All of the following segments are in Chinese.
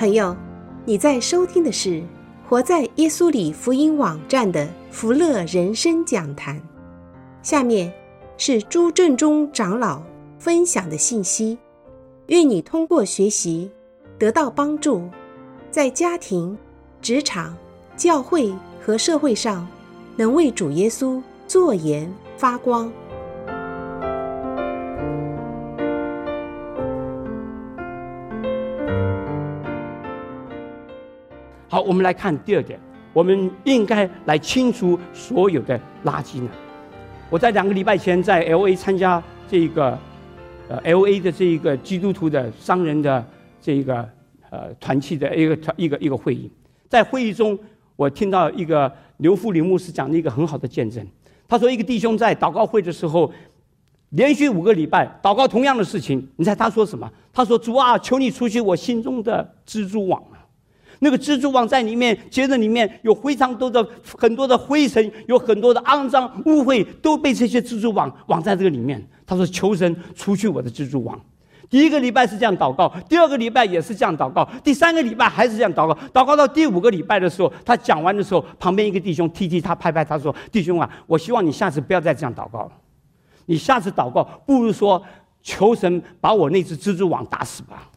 朋友，你在收听的是活在耶稣里福音网站的福乐人生讲坛。下面是朱正忠长老分享的信息，愿你通过学习得到帮助，在家庭、职场、教会和社会上能为主耶稣作盐发光。 好，我们来看第二点，我们应该来清除所有的垃圾呢。我在2个礼拜前在 LA 参加这个LA 的这个基督徒的商人的这个团契的一个会议，在会议中，我听到一个刘富林牧师讲了一个很好的见证。他说，一个弟兄在祷告会的时候，连续5个礼拜祷告同样的事情，你猜他说什么？他说：“主啊，求你除去我心中的蜘蛛网。”那个蜘蛛网在里面，接着里面有非常多的很多的灰尘，有很多的肮脏污秽，都被这些蜘蛛网在这个里面。他说：“求神除去我的蜘蛛网。”第1个礼拜是这样祷告，第2个礼拜也是这样祷告，第3个礼拜还是这样祷告。祷告到第5个礼拜的时候，他讲完的时候，旁边一个弟兄踢他拍他说：“弟兄啊，我希望你下次不要再这样祷告了。你下次祷告不如说求神把我那只蜘蛛网打死吧。”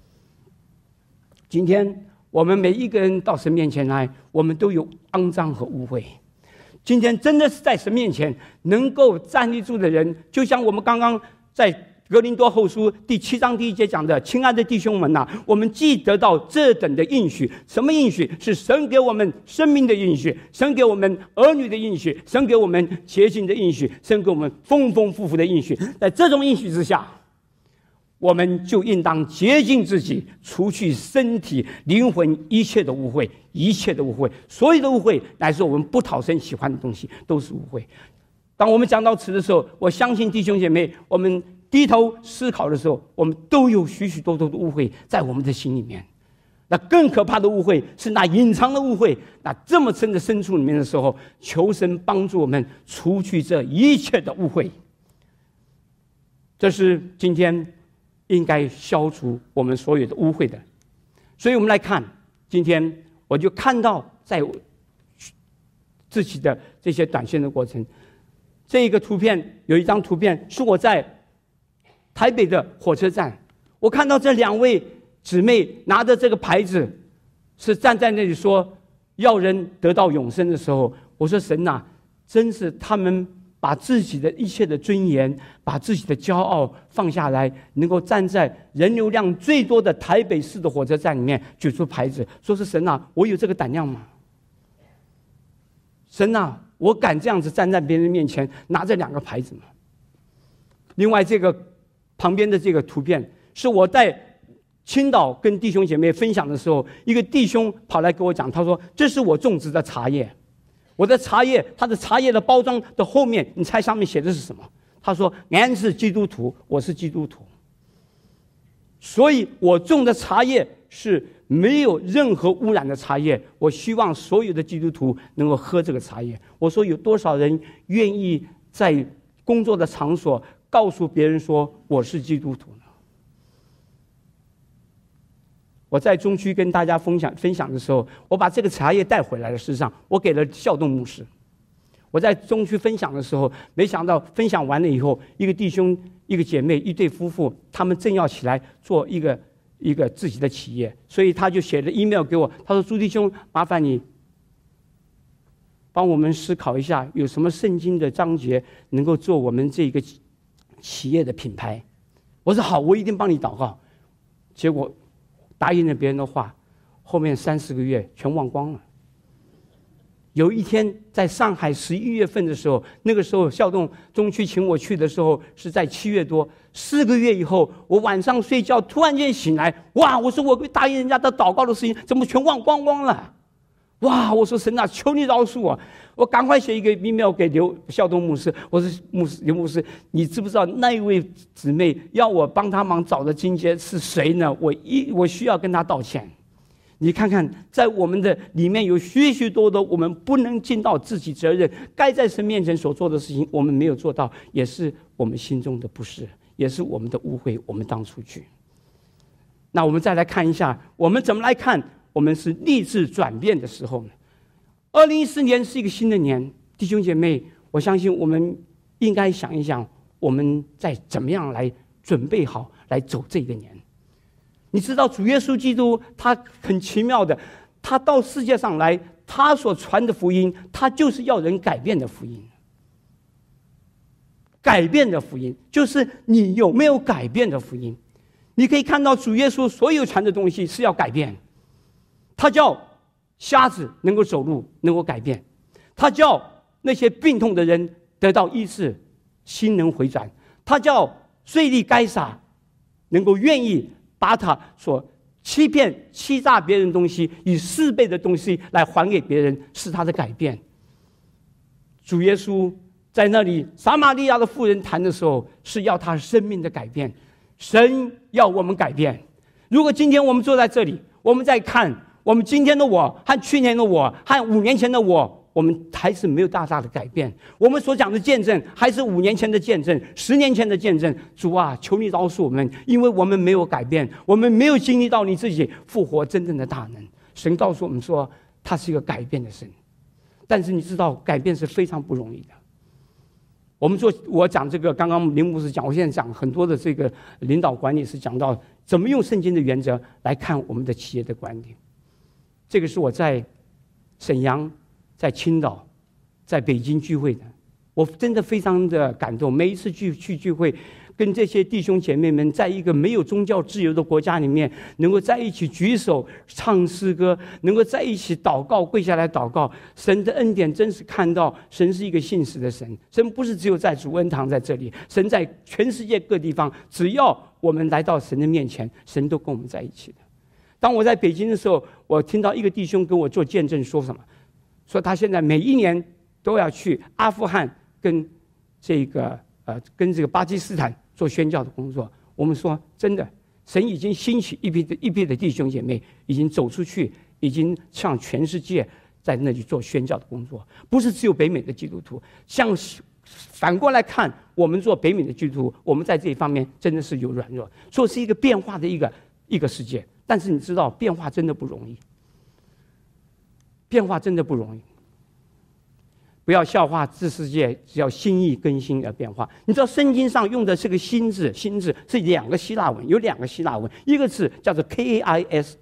今天我们每一个人到神面前来，我们都有肮脏和污秽。今天真的是在神面前能够站立住的人，就像我们刚刚在哥林多后书第7章第1节讲的：“亲爱的弟兄们啊，我们既得到这等的应许。”什么应许？是神给我们生命的应许，神给我们儿女的应许，神给我们洁净的应许，神给我们丰丰富富的应许。在这种应许之下，我们就应当洁净自己，除去身体、灵魂一切的污秽，一切的污秽，所有的污秽，乃是我们不讨神喜欢的东西，都是污秽。当我们讲到此的时候，我相信弟兄姐妹，我们低头思考的时候，我们都有许许多多的污秽在我们的心里面。那更可怕的污秽是那隐藏的污秽，那这么深的深处里面的时候，求神帮助我们除去这一切的污秽。这是今天应该消除我们所有的污秽的。所以我们来看，今天我就看到在自己的这些短宣的过程，这个图片有一张图片是我在台北的火车站，我看到这2位姊妹拿着这个牌子，是站在那里说要人得到永生的时候，我说神啊，真是他们把自己的一切的尊严，把自己的骄傲放下来，能够站在人流量最多的台北市的火车站里面举出牌子，说是神啊，我有这个胆量吗？神啊，我敢这样子站在别人面前拿着2个牌子吗？另外这个旁边的这个图片是我在青岛跟弟兄姐妹分享的时候，一个弟兄跑来跟我讲，他说这是我种植的茶叶，我的茶叶，他的茶叶的包装的后面，你猜上面写的是什么？他说俺是基督徒，我是基督徒，所以我种的茶叶是没有任何污染的茶叶，我希望所有的基督徒能够喝这个茶叶。我说有多少人愿意在工作的场所告诉别人说我是基督徒呢？我在中区跟大家分享的时候，我把这个茶叶带回来了。事实上，我给了孝东牧师。我在中区分享的时候，没想到分享完了以后，一个弟兄、一个姐妹、一对夫妇，他们正要起来做一个自己的企业，所以他就写了 email 给我，他说：“朱弟兄，麻烦你帮我们思考一下，有什么圣经的章节能够做我们这个企业的品牌。”我说好，我一定帮你祷告。结果答应了别人的话，后面3-4个月全忘光了。有一天在上海11月份的时候，那个时候孝东中区请我去的时候是在7月多，4个月以后，我晚上睡觉突然间醒来，哇！我说我答应人家的祷告的事情怎么全忘光了？哇！我说神啊，求你饶恕我！我赶快写一个 email 给孝东牧师，我说刘牧师，你知不知道那一位姊妹要我帮他忙找的经节是谁呢？我需要跟他道歉。你看看，在我们的里面有许许多多我们不能尽到自己责任，该在神面前所做的事情，我们没有做到，也是我们心中的不是，也是我们的污秽，我们当出去。 那我们再来看一下，我们怎么来看我们是立志转变的时候呢？2014年是一个新的年，弟兄姐妹，我相信我们应该想一想，我们在怎么样来准备好来走这个年。你知道主耶稣基督他很奇妙的，他到世界上来，他所传的福音，他就是要人改变的福音。改变的福音就是你有没有改变的福音。你可以看到主耶稣所有传的东西是要改变，他叫瞎子能够走路，能够改变，他叫那些病痛的人得到医治，心能回转，他叫税吏该撒能够愿意把他所欺骗欺诈别人的东西以4倍的东西来还给别人，是他的改变。主耶稣在那里撒玛利亚的妇人谈的时候，是要他生命的改变。神要我们改变。如果今天我们坐在这里，我们在看我们今天的我和去年的我和5年前的我们还是没有大的改变。我们所讲的见证还是5年前的见证，10年前的见证。主啊，求你饶恕我们，因为我们没有改变，我们没有经历到你自己复活真正的大能。神告诉我们说，他是一个改变的神。但是你知道，改变是非常不容易的。我讲这个，刚刚林牧师讲，我现在讲很多的这个领导管理是讲到怎么用圣经的原则来看我们的企业的管理。这个是我在沈阳、在青岛、在北京聚会的，我真的非常的感动。每一次去聚会，跟这些弟兄姐妹们在一个没有宗教自由的国家里面，能够在一起举手唱诗歌，能够在一起祷告，跪下来祷告。神的恩典真是看到，神是一个信实的神。神不是只有在主恩堂在这里，神在全世界各地方，只要我们来到神的面前，神都跟我们在一起的。当我在北京的时候，我听到一个弟兄跟我做见证，说什么？说他现在每一年都要去阿富汗跟这个巴基斯坦做宣教的工作。我们说真的，神已经兴起一批的弟兄姐妹，已经走出去，已经向全世界在那里做宣教的工作。不是只有北美的基督徒，像反过来看，我们做北美的基督徒，我们在这一方面真的是有软弱，说是一个变化的一个世界。但是你知道，变化真的不容易，变化真的不容易。不要笑话这世界，只要心意更新而变化。你知道圣经上用的这个心字是2个希腊文，有2个希腊文，一个字叫做 kainos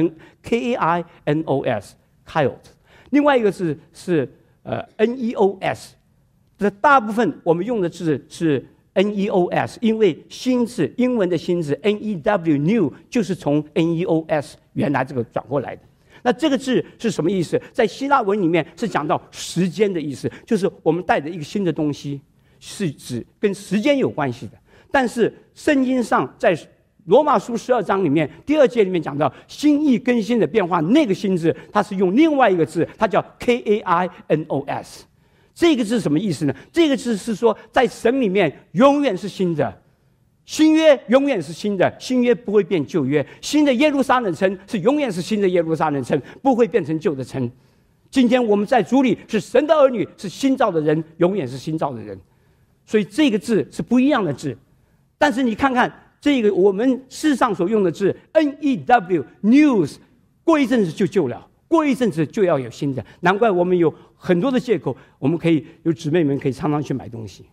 kainos， 另外一个字是neos。这大部分我们用的字是 neos， 因为心字英文的心字 new 就是从 neos 原来这个转过来的。那这个字是什么意思？在希腊文里面是讲到时间的意思，就是我们带着一个新的东西，是指跟时间有关系的。但是圣经上在罗马书12章里面第2节里面讲到心意更新的变化，那个心字它是用另外一个字，它叫 kainos。这个字什么意思呢？这个字是说在神里面永远是新的，新约永远是新的，新约不会变旧约。新的耶路撒冷城是永远是新的耶路撒冷城，不会变成旧的城。今天我们在主里是神的儿女，是新造的人，永远是新造的人。所以这个字是不一样的字。但是你看看这个我们世上所用的字 news， 过一阵子就旧了，过一阵子就要有新的。难怪我们有很多的借口，我们可以有姊妹们可以常常去买东西。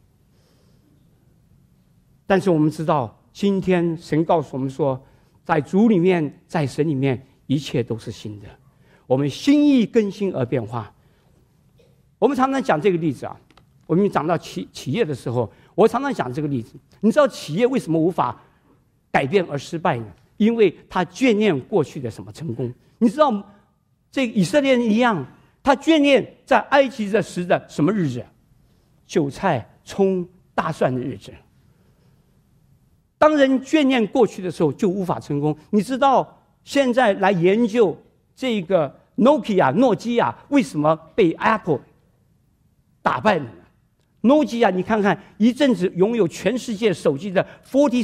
但是我们知道，今天神告诉我们说，在主里面，在神里面，一切都是新的。我们心意更新而变化。我们常常讲这个例子啊，我们讲到企业的时候，我常常讲这个例子。你知道企业为什么无法改变而失败呢？因为他眷恋过去的什么成功。你知道，这以色列人一样，他眷恋在埃及的时的什么日子？韭菜、葱、大蒜的日子。当人眷恋过去的时候，就无法成功。你知道现在来研究这个诺基亚为什么被 Apple 打败了呢？诺基亚，你看看，一阵子拥有全世界手机的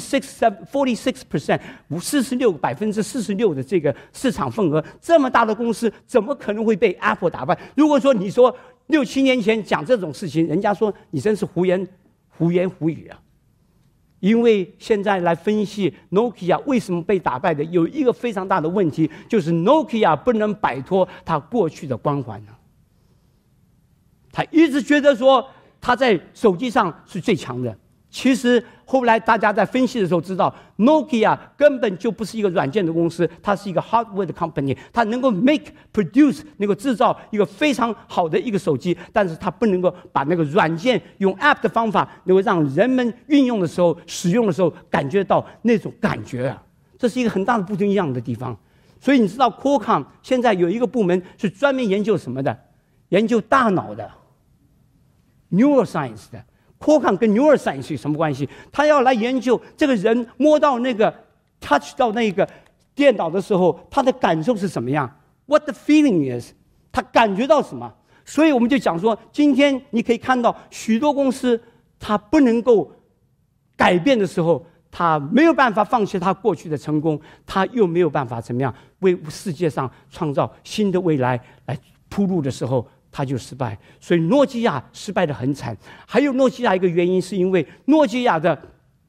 46% 的这个市场份额，这么大的公司，怎么可能会被 Apple 打败？如果说你说6、7年前讲这种事情，人家说你真是胡言胡语啊。 因为现在来分析 Nokia 为什么被打败的，有一个非常大的问题，就是 Nokia 不能摆脱它过去的光环了。他一直觉得说他在手机上是最强的，其实后来大家在分析的时候知道 ，Nokia 根本就不是一个软件的公司，它是一个 hardware 的 company， 它能够 produce 能够制造一个非常好的一个手机，但是它不能够把那个软件用 app 的方法，能够让人们运用的时候、使用的时候感觉到那种感觉啊，这是一个很大的不一样的地方。所以你知道 Qualcomm 现在有一个部门是专门研究什么的？研究大脑的 ，neuroscience 的。Qualcomm 跟 neuroscience 有什么关系？他要来研究这个人摸到那个 touch 到那个电脑的时候，他的感受是什么样 ？What the feeling is？ 他感觉到什么？所以我们就讲说，今天你可以看到许多公司，它不能够改变的时候，他没有办法放弃他过去的成功，他又没有办法怎么样为世界上创造新的未来来铺路的时候，他就失败。所以诺基亚失败得很惨。还有诺基亚一个原因是因为诺基亚的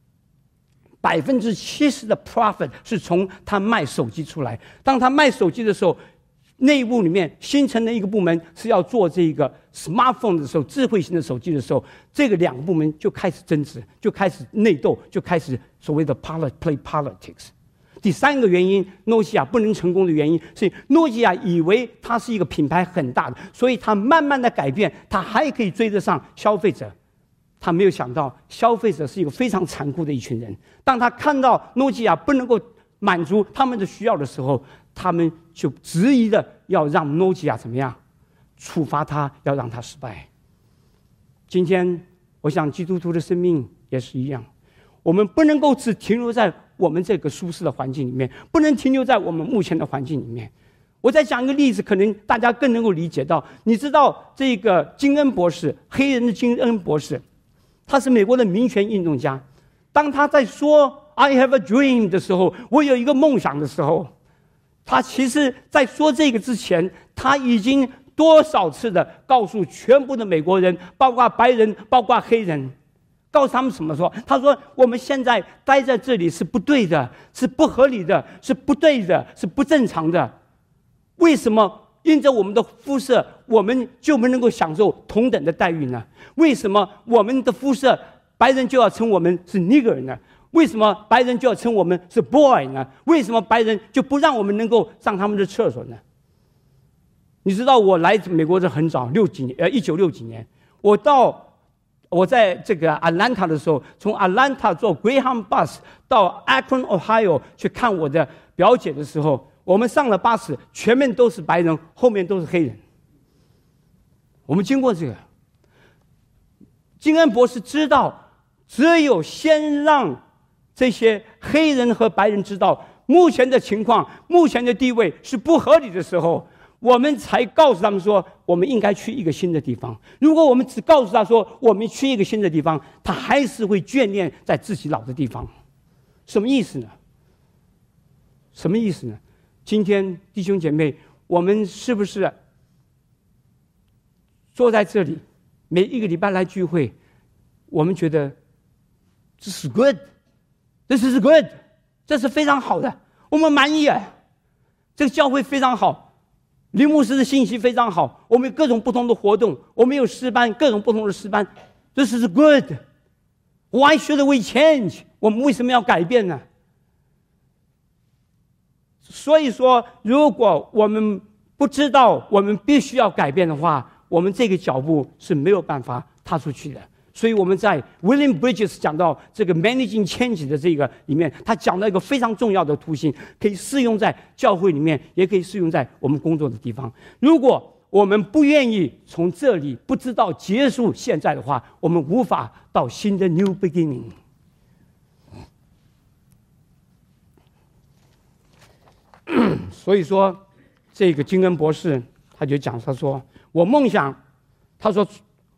70%的 profit 是从他卖手机出来。当他卖手机的时候，内部里面新成的一个部门是要做这个 smartphone 的时候，智慧型的手机的时候，这个两个部门就开始争执，就开始内斗，就开始所谓的 play politics。第三个原因，诺基亚不能成功的原因是诺基亚以为它是一个品牌很大的，所以它慢慢的改变，它还可以追得上消费者。他没有想到，消费者是一个非常残酷的一群人。当他看到诺基亚不能够满足他们的需要的时候，他们就执意的要让诺基亚怎么样，处罚他，要让他失败。今天，我想基督徒的生命也是一样，我们不能够只停留在我们这个舒适的环境里面，不能停留在我们目前的环境里面。我再讲一个例子，可能大家更能够理解到。你知道这个金恩博士，黑人的金恩博士，他是美国的民权运动家。当他在说 "I have a dream" 的时候，我有一个梦想的时候，他其实在说这个之前，他已经多少次的告诉全部的美国人，包括白人，包括黑人，告诉他们什么说？他说我们现在待在这里是不对的，是不合理的，是不对的，是不正常的。为什么因着我们的肤色，我们就不能够享受同等的待遇呢？为什么我们的肤色，白人就要称我们是 nigger 呢？为什么白人就要称我们是 boy 呢？为什么白人就不让我们能够上他们的厕所呢？你知道我来美国是很早，1960几年，我在这个 Atlanta 的时候，从 Atlanta 坐 Greyhound bus 到 Akron、Ohio 去看我的表姐的时候，我们上了巴士，前面都是白人，后面都是黑人。我们经过这个，金恩博士知道，只有先让这些黑人和白人知道目前的情况、目前的地位是不合理的时候，我们才告诉他们说，我们应该去一个新的地方。如果我们只告诉他说我们去一个新的地方，他还是会眷恋在自己老的地方。什么意思呢？什么意思呢？今天弟兄姐妹，我们是不是坐在这里，每一个礼拜来聚会，我们觉得这是 good， this is good， 这是非常好的，我们满意啊，这个教会非常好，林牧师的信息非常好，我们有各种不同的活动，我们有诗班，各种不同的诗班，这是 good。 Why should we change？ 我们为什么要改变呢？所以说，如果我们不知道我们必须要改变的话，我们这个脚步是没有办法踏出去的。所以我们在 William Bridges 讲到这个 managing change 的这个里面，他讲到一个非常重要的途径，可以适用在教会里面，也可以适用在我们工作的地方。如果我们不愿意从这里不知道结束现在的话，我们无法到新的 new beginning。所以说，这个金恩博士他就讲，他说我梦想，他说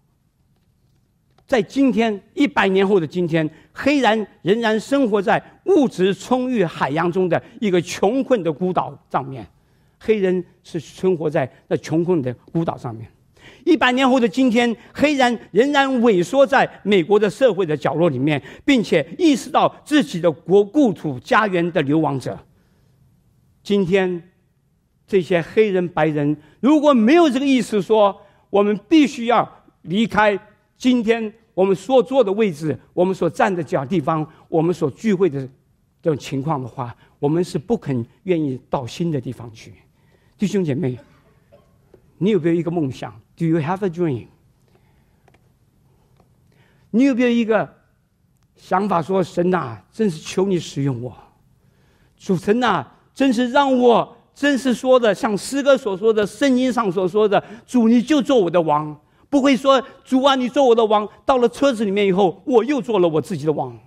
在今天100年后的今天，黑人仍然生活在物质充裕海洋中的一个穷困的孤岛上面。黑人是生活在那穷困的孤岛上面， 100年后的今天，黑人仍然萎缩在美国的社会的角落里面，并且意识到自己的故土家园的流亡者。今天这些黑人白人如果没有这个意识，说我们必须要离开今天我们所坐的位置，我们所站的地方，我们所聚会的这种情况的话，我们是不肯愿意到新的地方去。弟兄姐妹，你有没有一个梦想？ Do you have a dream？ 你有没有一个想法说，神啊，真是求你使用我，主神啊，真是让我真是说的像诗歌所说的，圣经上所说的，主你就做我的王，不会说主啊你做我的王，到了车子里面以后我又做了我自己的王，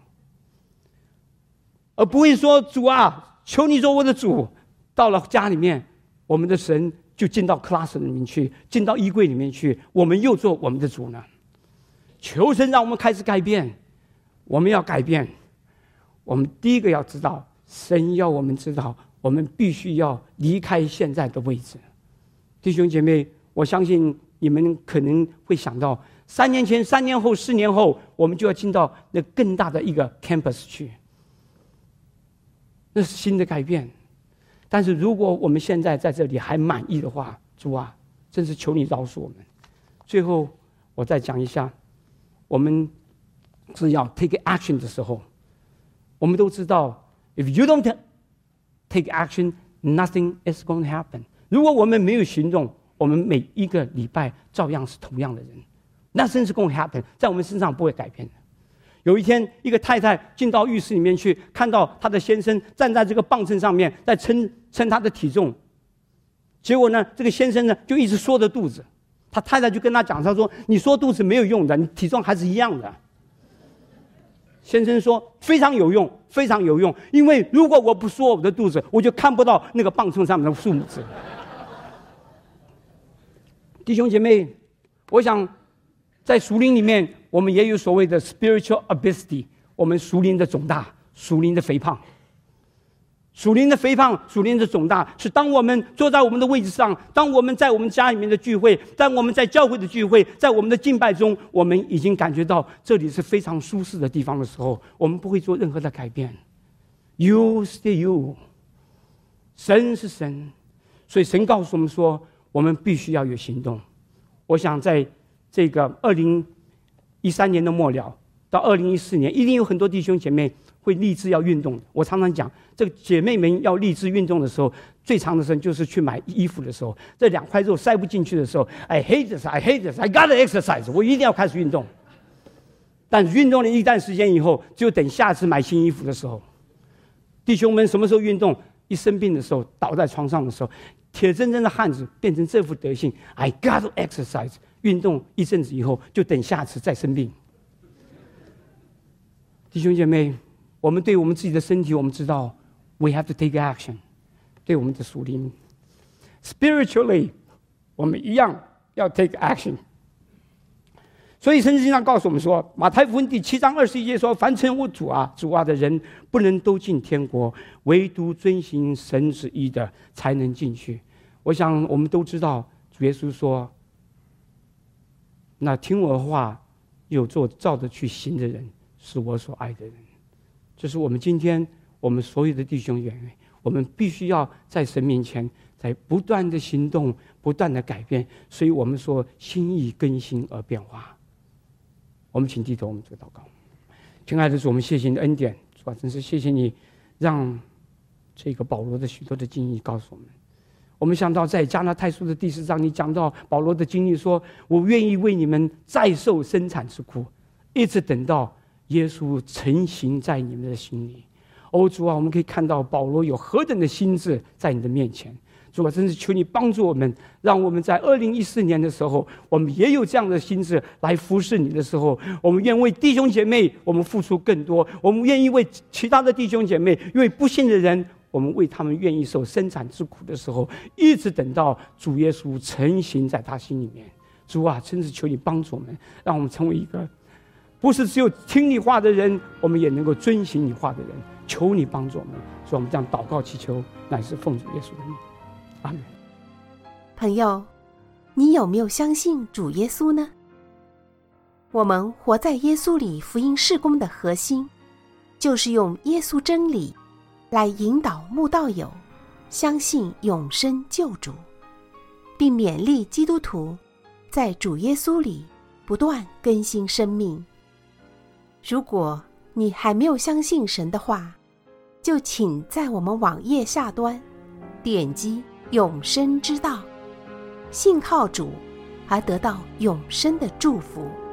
而不会说主啊求你做我的主，到了家里面我们的神就进到 class 里面去，进到衣柜里面去，我们又做我们的主呢。求神让我们开始改变，我们要改变。我们第一个要知道，神要我们知道，我们必须要离开现在的位置。弟兄姐妹，我相信你们可能会想到，3年前、3年后、4年后，我们就要进到那更大的一个 campus 去，那是新的改变。但是如果我们现在在这里还满意的话，主啊，真是求你饶恕我们。最后我再讲一下，我们是要 take action 的时候，我们都知道 if you don't take action, nothing is going to happen。 如果我们没有行动，我们每一个礼拜照样是同样的人， nothing is going to happen， 在我们身上不会改变的。有一天，一个太太进到浴室里面去，看到她的先生站在这个磅秤上面，在称他的体重。结果呢，这个先生呢就一直缩着肚子。他太太就跟他讲，他说：“你缩肚子没有用的，你体重还是一样的。”先生说：“非常有用，非常有用，因为如果我不缩我的肚子，我就看不到那个磅秤上面的数字。”弟兄姐妹，我想在属灵里面，我们也有所谓的 spiritual obesity， 我们属灵的肿大，属灵的肥胖。属灵的肥胖，属灵的肿大，是当我们坐在我们的位置上，当我们在我们家里面的聚会，当我们在教会的聚会，在我们的敬拜中，我们已经感觉到这里是非常舒适的地方的时候，我们不会做任何的改变。You stay you， 神是神，所以神告诉我们说，我们必须要有行动。我想在这个2013年的末了到2014年，一定有很多弟兄姐妹会立志要运动的。我常常讲，这个姐妹们要立志运动的时候，最长的时间就是去买衣服的时候，这2块肉塞不进去的时候 ，I hate this, I hate this, I gotta exercise， 我一定要开始运动。但运动了一段时间以后，就等下次买新衣服的时候。弟兄们什么时候运动？一生病的时候，倒在床上的时候，铁铮铮的汉子变成这副德性 ，I gotta exercise。运动一阵子以后，就等下次再生病。弟兄姐妹，我们对我们自己的身体，我们知道 we have to take action。对我们的属灵 ，spiritually， 我们一样要 take action。所以圣经上告诉我们说，马太福音第7章21节说：“凡称我主啊的人，不能都进天国，唯独遵行神旨意的才能进去。”我想我们都知道，主耶稣说：“那听我的话，有做照着去行的人，是我所爱的人。”这是我们今天我们所有的弟兄姐妹，我们必须要在神面前，在不断的行动，不断的改变。所以我们说，心意更新而变化。我们请低头，我们做祷告。亲爱的主，我们谢谢你的恩典，主啊，真是谢谢你，让这个保罗的许多的经历告诉我们。我们想到在加拉太书的第4章，你讲到保罗的经历说，我愿意为你们再受生产之苦，一直等到耶稣成形在你们的心里。哦，主啊，我们可以看到保罗有何等的心志在你的面前。主啊，真是求你帮助我们，让我们在2014年的时候，我们也有这样的心志来服侍你的时候，我们愿为弟兄姐妹我们付出更多，我们愿意为其他的弟兄姐妹，因为不信的人，我们为他们愿意受生产之苦的时候，一直等到主耶稣成形在他心里面。主啊，真是求你帮助我们，让我们成为一个不是只有听你话的人，我们也能够遵行你话的人。求你帮助我们，所以我们这样祷告祈求，乃是奉主耶稣的名。阿们。 朋友， 你有没有相信主耶稣呢？我们活在耶稣里福音事工的核心，就是用耶稣真理来引导慕道友相信永生救主，并勉励基督徒在主耶稣里不断更新生命。如果你还没有相信神的话，就请在我们网页下端点击永生之道，信靠主而得到永生的祝福。